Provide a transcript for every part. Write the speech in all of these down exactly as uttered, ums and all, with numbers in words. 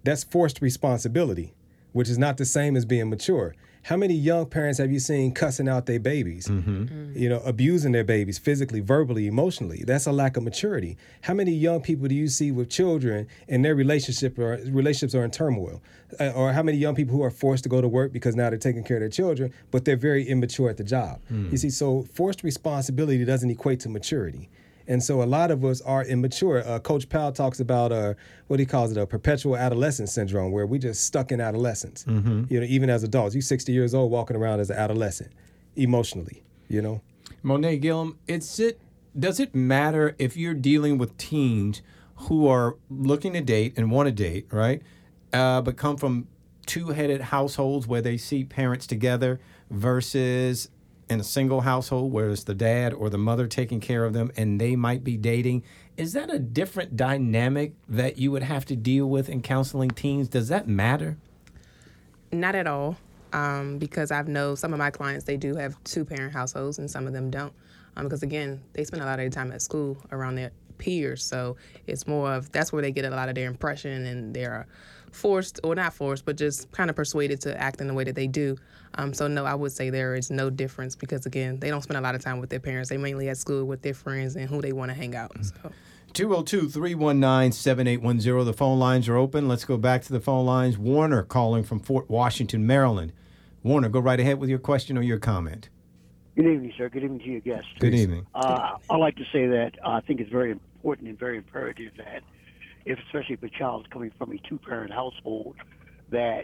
That's forced responsibility, which is not the same as being mature. How many young parents have you seen cussing out their babies, mm-hmm. mm. you know, abusing their babies physically, verbally, emotionally? That's a lack of maturity. How many young people do you see with children and their relationship or relationships are in turmoil? Uh, or how many young people who are forced to go to work because now they're taking care of their children, but they're very immature at the job? Mm. You see, so forced responsibility doesn't equate to maturity. And so a lot of us are immature. Uh, Coach Powell talks about uh, what he calls it, a perpetual adolescence syndrome, where we just stuck in adolescence. Mm-hmm. You know, even as adults, you're sixty years old walking around as an adolescent, emotionally. You know, Monet Gillum, it's it. Does it matter if you're dealing with teens who are looking to date and want to date, right? Uh, but come from two-headed households where they see parents together versus in a single household where it's the dad or the mother taking care of them and they might be dating? Is that a different dynamic that you would have to deal with in counseling teens? Does that matter? Not at all, um, because I've known some of my clients, they do have two-parent households and some of them don't. Um, because, again, they spend a lot of their time at school around their peers, so it's more of that's where they get a lot of their impression and they're forced, or not forced, but just kind of persuaded to act in the way that they do. Um, so, no, I would say there is no difference because, again, they don't spend a lot of time with their parents. They mainly at school with their friends and who they want to hang out. So. two oh two, three one nine, seven eight one zero. The phone lines are open. Let's go back to the phone lines. Warner calling from Fort Washington, Maryland. Warner, go right ahead with your question or your comment. Good evening, sir. Good evening to your guests. Good evening. Uh, I'd like to say that I think it's very important and very imperative that, if especially if a child is coming from a two-parent household, that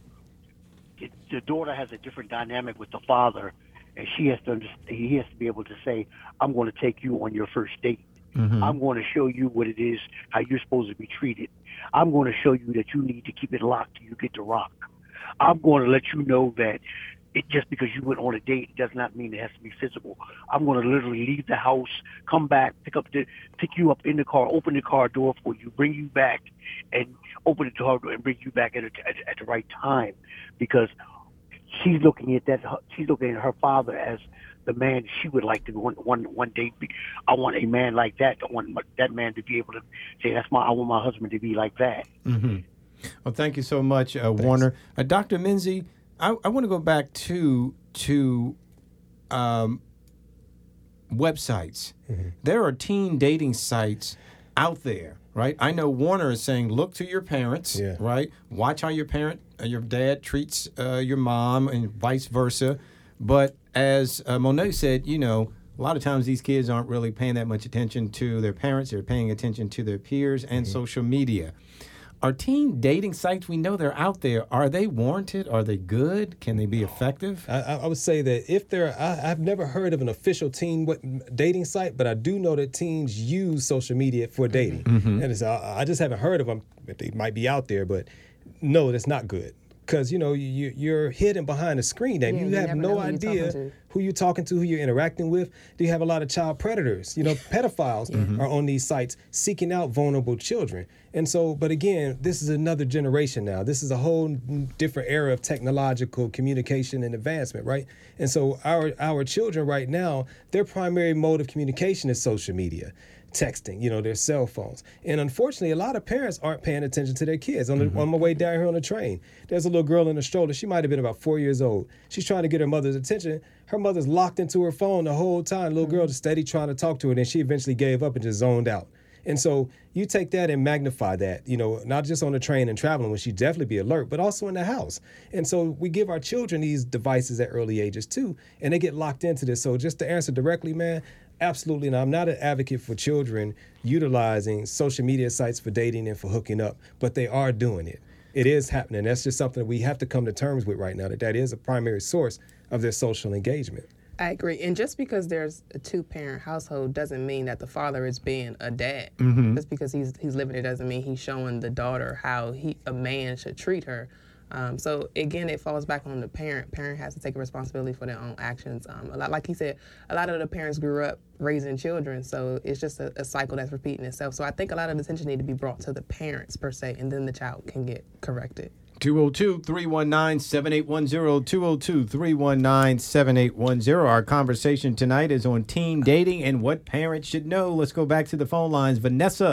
it, the daughter has a different dynamic with the father, and she has to understand, he has to be able to say, I'm going to take you on your first date. Mm-hmm. I'm going to show you what it is, how you're supposed to be treated. I'm going to show you that you need to keep it locked till you get to rock. I'm going to let you know that it, just because you went on a date does not mean it has to be physical. I'm going to literally leave the house, come back, pick up the, pick you up in the car, open the car door for you, bring you back, and open the car door and bring you back at, a, at, at the right time, because she's looking at that. She's looking at her father as the man she would like to one one one day be. I want a man like that. I want that man to be able to say, "That's my. I want my husband to be like that." Mm-hmm. Well, thank you so much, uh, Warner. Uh, Doctor Menzie, I, I want to go back to to um, websites. Mm-hmm. There are teen dating sites out there, right? I know Warner is saying, look to your parents, yeah. right? Watch how your parent, uh, your dad treats uh, your mom, and vice versa. But as uh, Monet said, you know, a lot of times these kids aren't really paying that much attention to their parents. They're paying attention to their peers and mm-hmm. social media. Are teen dating sites, we know they're out there, are they warranted? Are they good? Can they be effective? I, I would say that if there, I, I've never heard of an official teen dating site, but I do know that teens use social media for dating. Mm-hmm. And it's, I, I just haven't heard of them. They might be out there, but no, that's not good. Because, you know, you, you're hidden behind a screen and yeah, you, you have no idea who, who you're talking to, who you're interacting with. Do you have a lot of child predators? You know, pedophiles mm-hmm. are on these sites seeking out vulnerable children. And so, but again, this is another generation now. This is a whole different era of technological communication and advancement, right? And so our our children right now, their primary mode of communication is social media. Texting, you know, their cell phones. And unfortunately, a lot of parents aren't paying attention to their kids. On, the, mm-hmm. on my way down here on the train, there's a little girl in a stroller. She might have been about four years old. She's trying to get her mother's attention. Her mother's locked into her phone the whole time. The little girl just steady trying to talk to her, and then she eventually gave up and just zoned out. And so you take that and magnify that, you know, not just on the train and traveling when she definitely be alert, but also in the house. And so we give our children these devices at early ages too, and they get locked into this. So just to answer directly, man, absolutely. And I'm not an advocate for children utilizing social media sites for dating and for hooking up, but they are doing it. It is happening. That's just something that we have to come to terms with right now, that that is a primary source of their social engagement. I agree. And just because there's a two-parent household doesn't mean that the father is being a dad. Mm-hmm. Just because he's he's living it doesn't mean he's showing the daughter how he a man should treat her. Um, so again, it falls back on the parent. Parent has to take responsibility for their own actions. Um, a lot, like he said, a lot of the parents grew up raising children, so it's just a, a cycle that's repeating itself. So I think a lot of the attention need to be brought to the parents per se, and then the child can get corrected. two oh two, three one nine, seven eight one zero, two oh two, three one nine, seven eight one zero. Our conversation tonight is on teen dating and what parents should know. Let's go back to the phone lines. Vanessa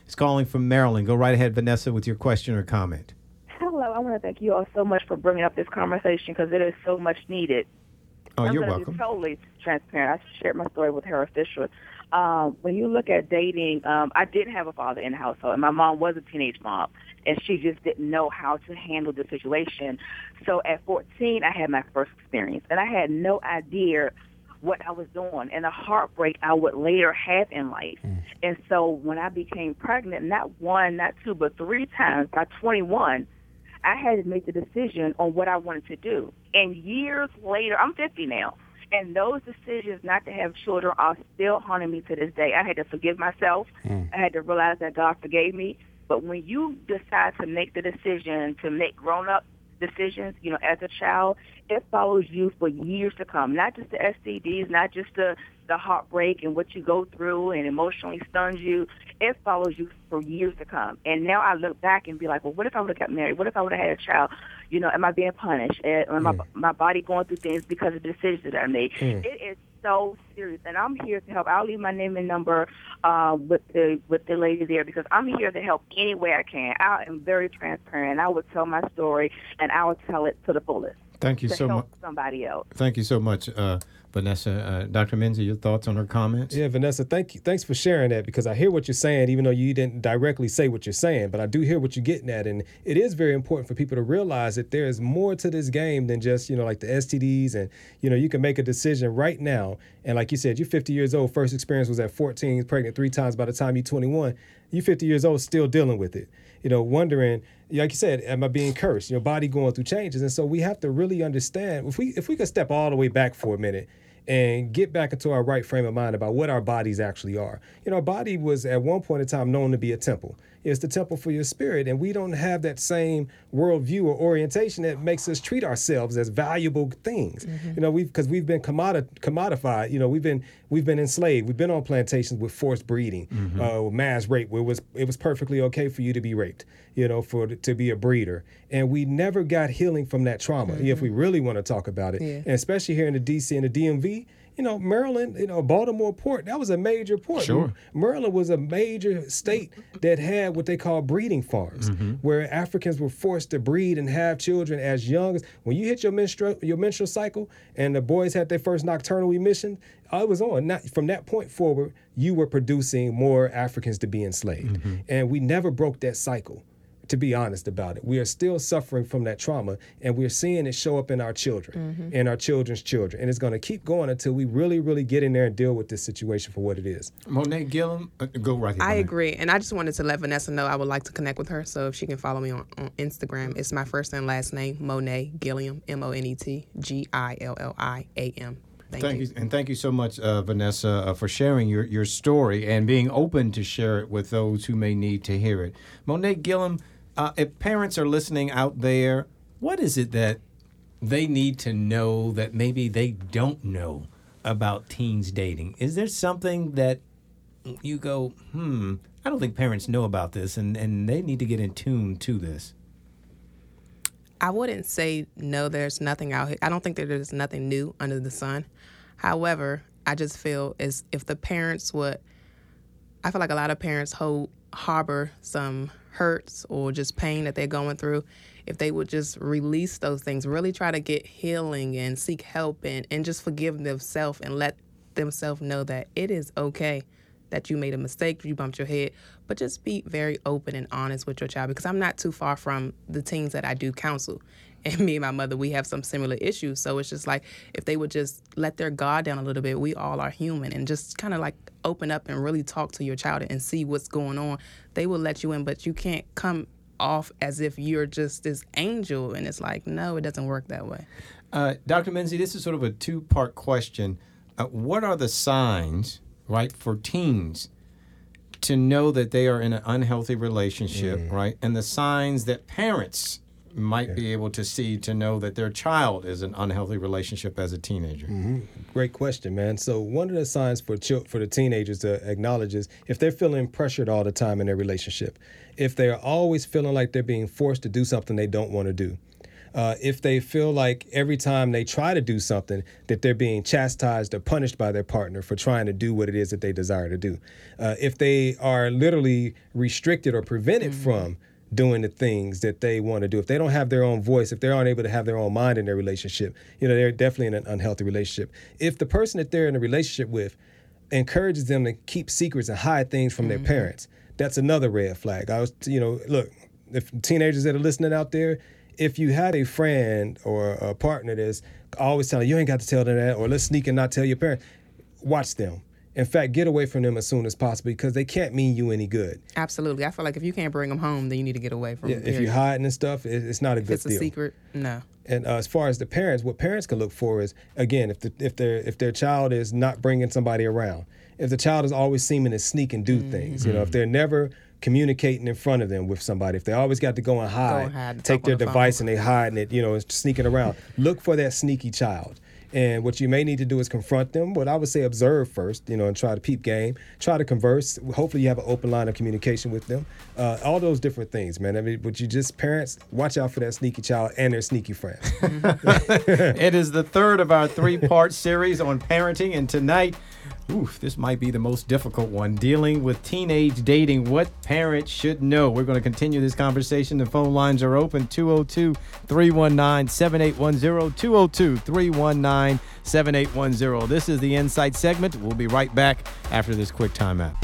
is calling from Maryland. Go right ahead, Vanessa, with your question or comment. Hello. I want to thank you all so much for bringing up this conversation because it is so much needed. Oh, I'm you're gonna welcome. Be totally transparent. I shared my story with Harold Fisher. Um, when you look at dating, um, I did have a father in the household, and my mom was a teenage mom, and she just didn't know how to handle the situation. So at fourteen, I had my first experience, and I had no idea what I was doing and the heartbreak I would later have in life. Mm. And so when I became pregnant, not one, not two, but three times by twenty-one, I had to make the decision on what I wanted to do. And years later, I'm fifty now, and those decisions not to have children are still haunting me to this day. I had to forgive myself. Mm. I had to realize that God forgave me. But when you decide to make the decision to make grown-up decisions, you know, as a child, it follows you for years to come. Not just the S T Ds, not just the, the heartbreak and what you go through and emotionally stuns you. It follows you for years to come. And now I look back and be like, well, what if I would have got married? What if I would have had a child? You know, am I being punished? Am mm. my, my body going through things because of the decisions that I made? Mm. It is so serious, and I'm here to help. I'll leave my name and number uh, with the with the lady there because I'm here to help any way I can. I am very transparent. I would tell my story, and I will tell it to the fullest. Thank you to so help much. Somebody else. Thank you so much, uh, Vanessa. Uh, Doctor Menzie, your thoughts on her comments? Yeah, Vanessa, thank you. Thanks for sharing that because I hear what you're saying, even though you didn't directly say what you're saying, but I do hear what you're getting at. And it is very important for people to realize that there is more to this game than just, you know, like the S T Ds. And, you know, you can make a decision right now. And like you said, you're fifty years old. First experience was at fourteen, pregnant three times by the time you're twenty-one. You're fifty years old, still dealing with it. You know, wondering, like you said, am I being cursed? Your body going through changes. And so we have to really understand, if we if we could step all the way back for a minute and get back into our right frame of mind about what our bodies actually are. You know, our body was at one point in time known to be a temple. It's the temple for your spirit, and we don't have that same worldview or orientation that makes us treat ourselves as valuable things. Mm-hmm. You know, we've because we've been commodi- commodified. You know, we've been we've been enslaved. We've been on plantations with forced breeding, mm-hmm. uh, mass rape, where it was it was perfectly okay for you to be raped. You know, for to be a breeder, and we never got healing from that trauma. Mm-hmm. If we really want to talk about it, yeah. And especially here in the D C and the D M V. You know, Maryland, you know, Baltimore port, that was a major port. Sure. Maryland was a major state that had what they call breeding farms, mm-hmm. where Africans were forced to breed and have children as young as, when you hit your menstrual, your menstrual cycle and the boys had their first nocturnal emission, I was on. Not, from that point forward, you were producing more Africans to be enslaved. Mm-hmm. And we never broke that cycle. To be honest about it, we are still suffering from that trauma, and we're seeing it show up in our children mm-hmm. and our children's children. And it's going to keep going until we really, really get in there and deal with this situation for what it is. Monet Gillum, uh, go right here. I agree. And I just wanted to let Vanessa know I would like to connect with her. So if she can follow me on, on Instagram, it's my first and last name, Monet Gilliam, M O N E T G I L L I A M. Thank, thank you. you. And thank you so much, uh, Vanessa, uh, for sharing your, your story and being open to share it with those who may need to hear it. Monet Gillum, Uh, if parents are listening out there, what is it that they need to know that maybe they don't know about teens dating? Is there something that you go, hmm, I don't think parents know about this, and, and they need to get in tune to this? I wouldn't say no, there's nothing out here. I don't think that there's nothing new under the sun. However, I just feel as if the parents would, I feel like a lot of parents hold, harbor some hurts or just pain that they're going through. If they would just release those things, really try to get healing and seek help and, and just forgive themselves and let themselves know that it is okay that you made a mistake, you bumped your head, but just be very open and honest with your child, because I'm not too far from the teens that I do counsel. And me and my mother, we have some similar issues. So it's just like if they would just let their guard down a little bit, we all are human, and just kind of like open up and really talk to your child and see what's going on. They will let you in, but you can't come off as if you're just this angel. And it's like, no, it doesn't work that way. Uh, Doctor Menzie, this is sort of a two-part question. Uh, what are the signs, right, for teens to know that they are in an unhealthy relationship, mm. right? And the signs that parents might yeah. be able to see to know that their child is an unhealthy relationship as a teenager? Mm-hmm. Great question, man. So one of the signs for ch- for the teenagers to acknowledge is if they're feeling pressured all the time in their relationship, if they're always feeling like they're being forced to do something they don't want to do, Uh, if they feel like every time they try to do something that they're being chastised or punished by their partner for trying to do what it is that they desire to do. Uh, if they are literally restricted or prevented mm-hmm. from doing the things that they want to do. If they don't have their own voice, if they aren't able to have their own mind in their relationship, you know, they're definitely in an unhealthy relationship. If the person that they're in a relationship with encourages them to keep secrets and hide things from mm-hmm. their parents, that's another red flag. I was, you know, look, if teenagers that are listening out there, if you had a friend or a partner that's always telling you, you ain't got to tell them that, or let's sneak and not tell your parents, watch them. In fact, get away from them as soon as possible because they can't mean you any good. Absolutely. I feel like if you can't bring them home, then you need to get away from yeah, them. If you're hiding and stuff, it, it's not a if good it's deal. It's a secret, no. And uh, as far as the parents, what parents can look for is, again, if the, if their if their child is not bringing somebody around, if the child is always seeming to sneak and do mm-hmm. things, you know, if they're never communicating in front of them with somebody, if they always got to go and hide, go and hide take their the device phone. and they hiding it, you know, sneaking around, look for that sneaky child. And what you may need to do is confront them. What I would say, observe first, you know, and try to peep game, try to converse. Hopefully you have an open line of communication with them. Uh, all those different things, man. I mean, but you just, parents, watch out for that sneaky child and their sneaky friends. It is the third of our three-part series on parenting. And tonight, oof, this might be the most difficult one, dealing with teenage dating, what parents should know. We're going to continue this conversation. The phone lines are open, two oh two, three one nine, seven eight one zero, two oh two, three one nine, seven eight one zero. This is the Insight segment. We'll be right back after this quick timeout.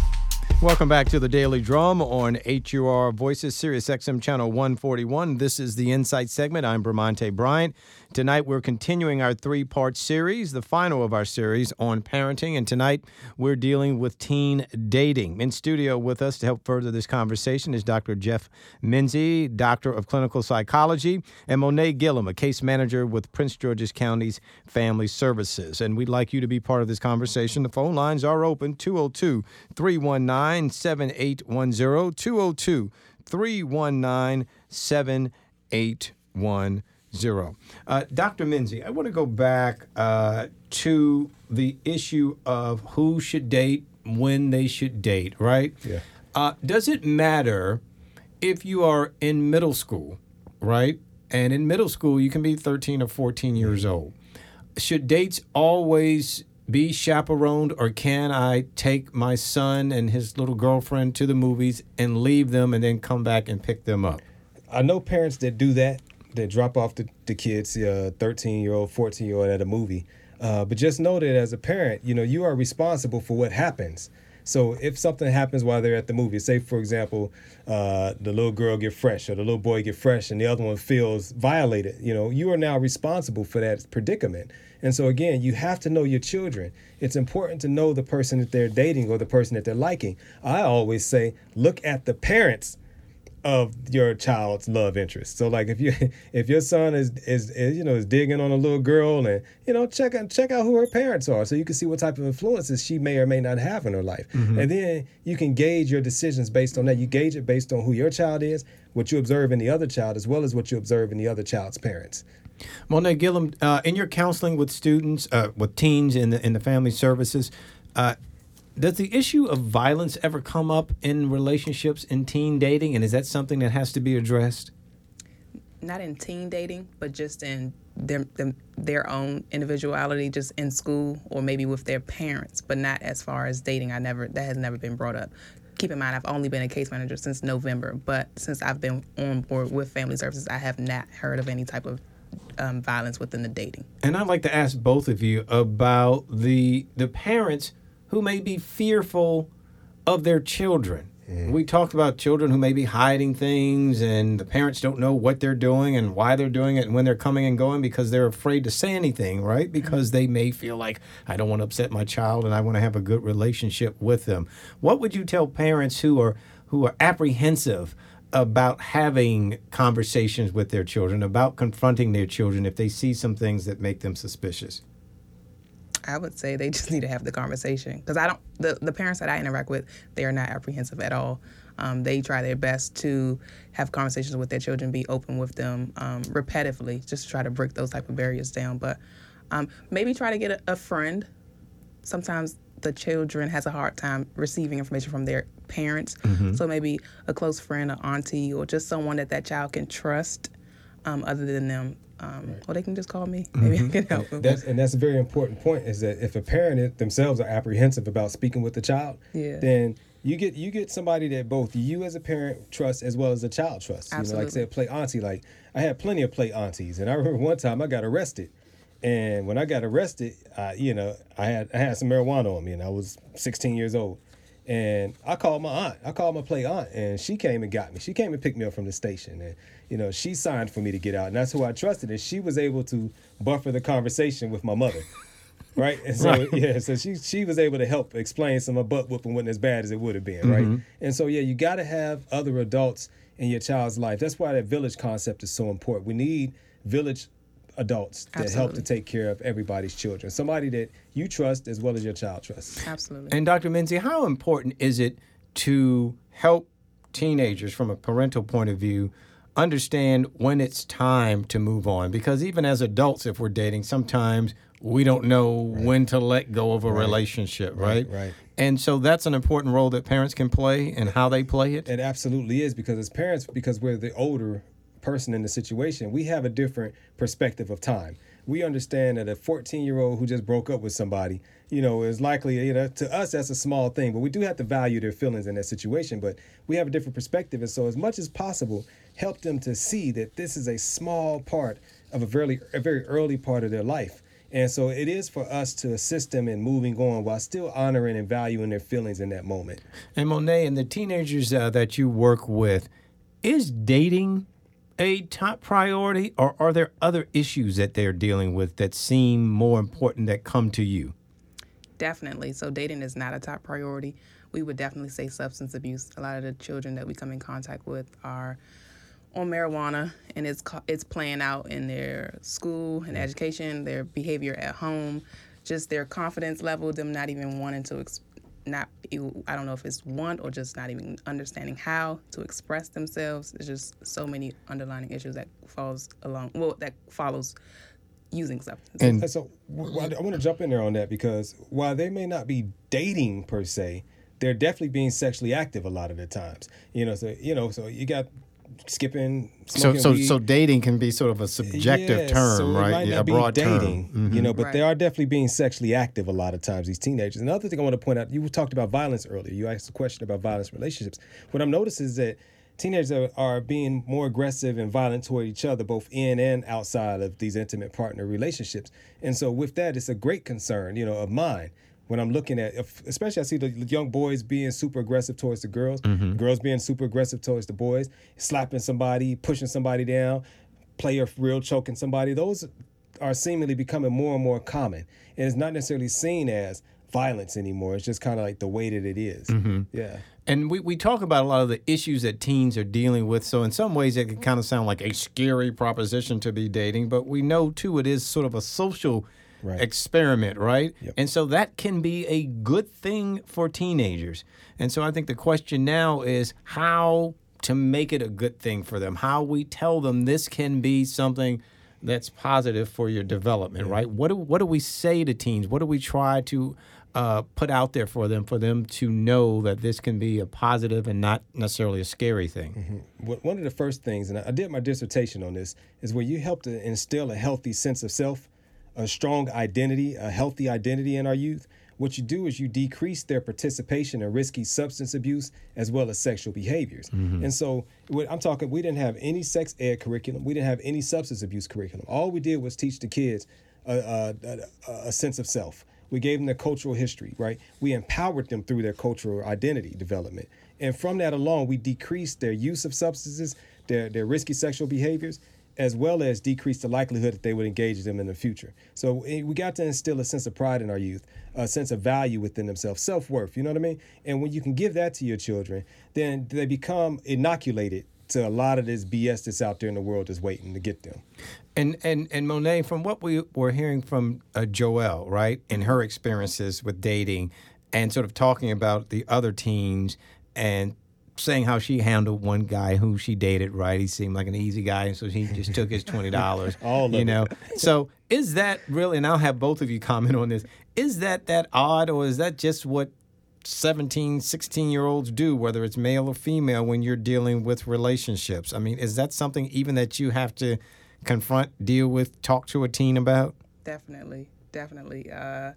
Welcome back to the Daily Drum on H U R Voices, Sirius X M Channel one forty-one. This is the Insight segment. I'm Bramante Bryant. Tonight, we're continuing our three-part series, the final of our series on parenting. And tonight, we're dealing with teen dating. In studio with us to help further this conversation is Doctor Jeff Menzie, Doctor of Clinical Psychology, and Monet Gillum, a case manager with Prince George's County's Family Services. And we'd like you to be part of this conversation. The phone lines are open, two oh two, three one nine, seven eight one zero, two oh two, three one nine, seven eight one zero. Uh, Doctor Menzie, I want to go back uh, to the issue of who should date, when they should date, right? Yeah. Uh, does it matter if you are in middle school, right? And in middle school, you can be thirteen or fourteen years old. Should dates always be chaperoned, or can I take my son and his little girlfriend to the movies and leave them and then come back and pick them up? I know parents that do that. They drop off the, the kids, uh, thirteen-year-old, fourteen-year-old at a movie. Uh, but just know that as a parent, you know, you are responsible for what happens. So if something happens while they're at the movie, say, for example, uh, the little girl get fresh or the little boy get fresh and the other one feels violated, you know, you are now responsible for that predicament. And so, again, you have to know your children. It's important to know the person that they're dating or the person that they're liking. I always say, look at the parents of your child's love interest. So like if you if your son is, is is you know is digging on a little girl, and you know check out check out who her parents are so you can see what type of influences she may or may not have in her life. Mm-hmm. And then you can gauge your decisions based on that. You gauge it based on who your child is, what you observe in the other child, as well as what you observe in the other child's parents. Monet Gillum, uh, in your counseling with students, uh, with teens in the in the family services, uh, does the issue of violence ever come up in relationships in teen dating, and is that something that has to be addressed? Not in teen dating, but just in their, them, their own individuality, just in school or maybe with their parents, but not as far as dating. I never that has never been brought up. Keep in mind, I've only been a case manager since November, but since I've been on board with Family Services, I have not heard of any type of um, violence within the dating. And I'd like to ask both of you about the the parents who may be fearful of their children. Mm. We talked about children who may be hiding things, and the parents don't know what they're doing and why they're doing it and when they're coming and going because they're afraid to say anything, right? Because they may feel like, I don't want to upset my child and I want to have a good relationship with them. What would you tell parents who are who are apprehensive about having conversations with their children, about confronting their children if they see some things that make them suspicious? I would say they just need to have the conversation, because I don't. The, the parents that I interact with, they are not apprehensive at all. Um, they try their best to have conversations with their children, be open with them um, repetitively, just to try to break those type of barriers down. But um, maybe try to get a, a friend. Sometimes the children has a hard time receiving information from their parents, mm-hmm. so maybe a close friend, an auntie, or just someone that that child can trust. um, other than them. Um, right. Or they can just call me. Maybe mm-hmm. I can help them. That's, and that's a very important point, is that if a parent themselves are apprehensive about speaking with the child, yeah. then you get you get somebody that both you as a parent trust as well as the child trusts. Absolutely. You know, like I said, play auntie. Like, I had plenty of play aunties, and I remember one time I got arrested. And when I got arrested, I, you know, I had I had some marijuana on me, and I was sixteen years old. And I called my aunt. I called my play aunt, and she came and got me. She came and picked me up from the station, and you know, she signed for me to get out, and that's who I trusted. And she was able to buffer the conversation with my mother, right? And so right. yeah, so she she was able to help explain some of my butt whooping wasn't as bad as it would have been, mm-hmm. right? And so yeah, you got to have other adults in your child's life. That's why that village concept is so important. We need village adults that Absolutely. help to take care of everybody's children. Somebody that you trust as well as your child trusts. Absolutely. And Doctor Mincy, how important is it to help teenagers from a parental point of view understand when it's time to move on? Because even as adults, if we're dating, sometimes we don't know right. when to let go of a right. relationship, right? Right, right. And so that's an important role that parents can play and how they play it? It absolutely is, because as parents, because we're the older person in the situation, we have a different perspective of time. We understand that a fourteen-year-old who just broke up with somebody, you know, is likely, you know, to us that's a small thing, but we do have to value their feelings in that situation. But we have a different perspective, and so as much as possible, help them to see that this is a small part of a very, a very early part of their life. And so it is for us to assist them in moving on while still honoring and valuing their feelings in that moment. And Monet, and the teenagers uh, that you work with, is dating a top priority, or are there other issues that they're dealing with that seem more important that come to you? Definitely. So dating is not a top priority. We would definitely say substance abuse. A lot of the children that we come in contact with are on marijuana, and it's it's playing out in their school and education, their behavior at home, just their confidence level, them not even wanting to exp- not I don't know if it's want or just not even understanding how to express themselves. There's just so many underlying issues that falls along well that follows using substances. And, and so well, I want to jump in there on that, because while they may not be dating per se, they're definitely being sexually active a lot of the times. You know, so you know, so you got skipping, smoking so so weed. so dating can be sort of a subjective yes, term, so right? It might yeah, not a be broad dating, term. Mm-hmm. you know, but right. they are definitely being sexually active a lot of times, these teenagers. Another thing I want to point out, you talked about violence earlier. You asked a question about violence in relationships. What I'm noticing is that teenagers are, are being more aggressive and violent toward each other, both in and outside of these intimate partner relationships. And so with that, it's a great concern, you know, of mine. When I'm looking at, especially I see the young boys being super aggressive towards the girls, mm-hmm. girls being super aggressive towards the boys, slapping somebody, pushing somebody down, player real choking somebody. Those are seemingly becoming more and more common. And it's not necessarily seen as violence anymore. It's just kind of like the way that it is. Mm-hmm. Yeah. And we, we talk about a lot of the issues that teens are dealing with. So in some ways, it can kind of sound like a scary proposition to be dating. But we know, too, it is sort of a social Right. experiment, right? Yep. And so that can be a good thing for teenagers. And so I think the question now is how to make it a good thing for them, how we tell them this can be something that's positive for your development, yeah. right? What do, what do we say to teens? What do we try to uh, put out there for them, for them to know that this can be a positive and not necessarily a scary thing? Mm-hmm. One of the first things, and I did my dissertation on this, is where you help to instill a healthy sense of self, a strong identity, a healthy identity in our youth. What you do is you decrease their participation in risky substance abuse as well as sexual behaviors. Mm-hmm. And so what I'm talking, we didn't have any sex ed curriculum. We didn't have any substance abuse curriculum. All we did was teach the kids a, a, a, a sense of self. We gave them their cultural history, right? We empowered them through their cultural identity development. And from that alone, we decreased their use of substances, their, their risky sexual behaviors, as well as decrease the likelihood that they would engage them in the future. So we got to instill a sense of pride in our youth, a sense of value within themselves, self-worth, you know what I mean? And when you can give that to your children, then they become inoculated to a lot of this B S that's out there in the world that's waiting to get them. And and and Monet, from what we were hearing from uh, Joelle, right, and her experiences with dating and sort of talking about the other teens and saying how she handled one guy who she dated, right? He seemed like an easy guy, and so she just took his twenty dollars. All you of know. it. So is that really, and I'll have both of you comment on this, is that that odd, or is that just what seventeen, sixteen-year-olds do, whether it's male or female, when you're dealing with relationships? I mean, is that something even that you have to confront, deal with, talk to a teen about? Definitely, definitely. Uh,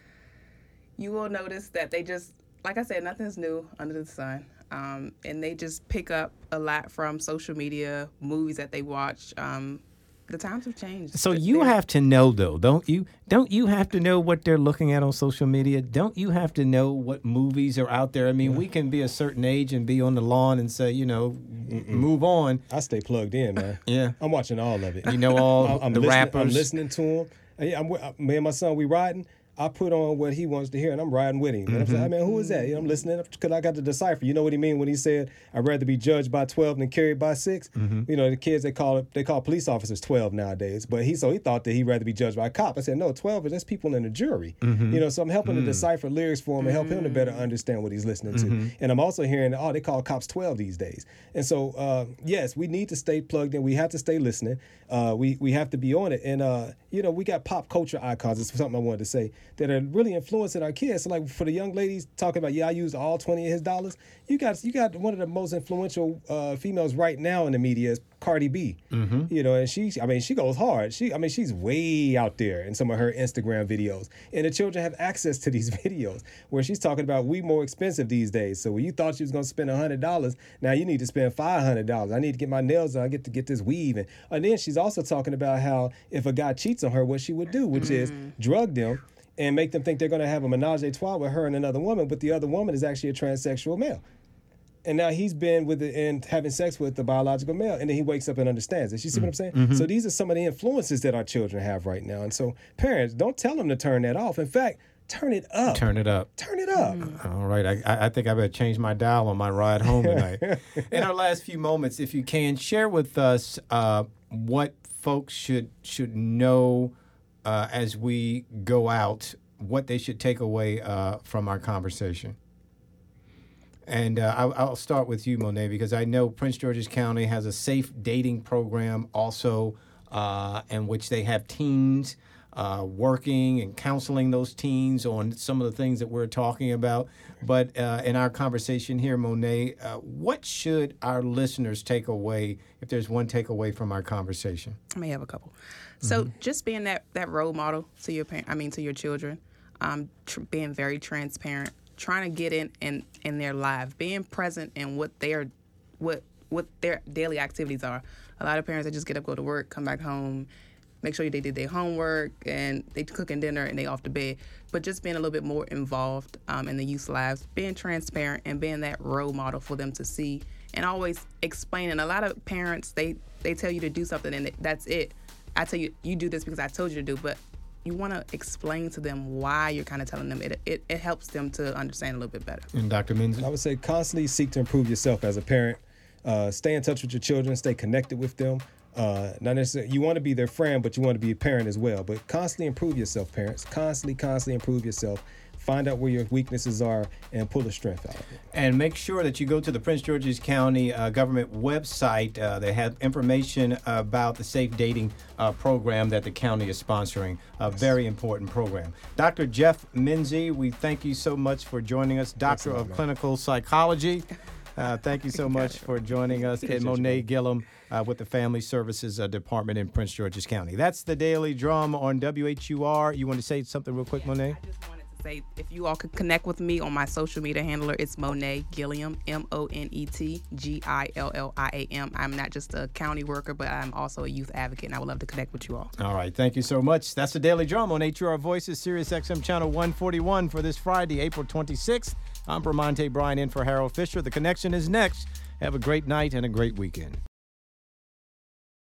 you will notice that they just, like I said, nothing's new under the sun. Um, and they just pick up a lot from social media, movies that they watch. Um, the times have changed. So you They're, have to know, though, don't you? Don't you have to know what they're looking at on social media? Don't you have to know what movies are out there? I mean, yeah. we can be a certain age and be on the lawn and say, you know, Mm-mm. move on. I stay plugged in, man. Yeah. I'm watching all of it. You know all I'm, I'm the listening, rappers. I'm listening to them. I'm, I'm, me and my son, we riding. I put on what he wants to hear, and I'm riding with him. And mm-hmm. I'm saying, I mean, who is that? You know, I'm listening because I got to decipher. You know what he mean when he said, "I'd rather be judged by twelve than carried by six." Mm-hmm. You know, the kids they call it, they call police officers twelve nowadays. But he so he thought that he'd rather be judged by a cop. I said, no, twelve is that's people in the jury. Mm-hmm. You know, so I'm helping mm-hmm. to decipher lyrics for him and help him to better understand what he's listening mm-hmm. to. And I'm also hearing, oh, they call cops twelve these days. And so, uh, yes, we need to stay plugged in. We have to stay listening. Uh, we we have to be on it. And uh, you know, we got pop culture icons. It's something I wanted to say that are really influencing our kids. So like for the young ladies talking about, yeah, I used all twenty of his dollars. You got you got one of the most influential uh, females right now in the media is Cardi B. Mm-hmm. You know, and she, I mean, she goes hard. She, I mean, she's way out there in some of her Instagram videos. And the children have access to these videos where she's talking about we more expensive these days. So when you thought she was going to spend one hundred dollars, now you need to spend five hundred dollars. I need to get my nails done. I get to get this weave. And, and then she's also talking about how if a guy cheats on her, what she would do, which mm-hmm. is drug them and make them think they're going to have a menage a trois with her and another woman, but the other woman is actually a transsexual male. And now he's been with the, and having sex with the biological male, and then he wakes up and understands it. You see mm-hmm. what I'm saying? Mm-hmm. So these are some of the influences that our children have right now. And so parents, don't tell them to turn that off. In fact, turn it up. Turn it up. Turn it up. Mm-hmm. All right. I, I think I better change my dial on my ride home tonight. In our last few moments, if you can, share with us uh, what folks should should know uh, as we go out, what they should take away uh, from our conversation. And uh, I'll, I'll start with you, Monet, because I know Prince George's County has a safe dating program also uh, in which they have teens uh, working and counseling those teens on some of the things that we're talking about. But uh, in our conversation here, Monet, uh, what should our listeners take away, if there's one takeaway from our conversation? I may have a couple. So mm-hmm. just being that, that role model to your parent, I mean to your children, um, tr- being very transparent, trying to get in, in in their lives, being present in what their what what their daily activities are. A lot of parents, they just get up, go to work, come back home, make sure they did their homework, and they cooking dinner and they off to bed. But just being a little bit more involved um, in the youth's lives, being transparent and being that role model for them to see, and always explaining. A lot of parents, they they tell you to do something and that's it. I tell you, you do this because I told you to do, but you want to explain to them why you're kind of telling them. It, it it helps them to understand a little bit better. And Doctor Minzy? I would say constantly seek to improve yourself as a parent. Uh, stay in touch with your children. Stay connected with them. Uh, not necessarily, you want to be their friend, but you want to be a parent as well. But constantly improve yourself, parents. Constantly, constantly improve yourself. Find out where your weaknesses are and pull the strength out of it. And make sure that you go to the Prince George's County uh, government website. Uh, they have information about the Safe Dating uh, program that the county is sponsoring. A very important program. Doctor Jeff Minzy, we thank you so much for joining us. Doctor of man. Clinical Psychology. Uh, thank you so much for joining us. And Monet Gillum uh, with the Family Services uh, Department in Prince George's County. That's the Daily Drum on W H U R. You want to say something real quick, Monet? I just wanted to say, if you all could connect with me on my social media handler, it's Monet Gilliam, M O N E T G I L L I A M. I'm not just a county worker, but I'm also a youth advocate, and I would love to connect with you all. All right. Thank you so much. That's the Daily Drum on H U R Voices, Sirius X M Channel one forty-one for this Friday, April twenty-sixth. I'm Bramante Bryan in for Harold Fisher. The Connection is next. Have a great night and a great weekend.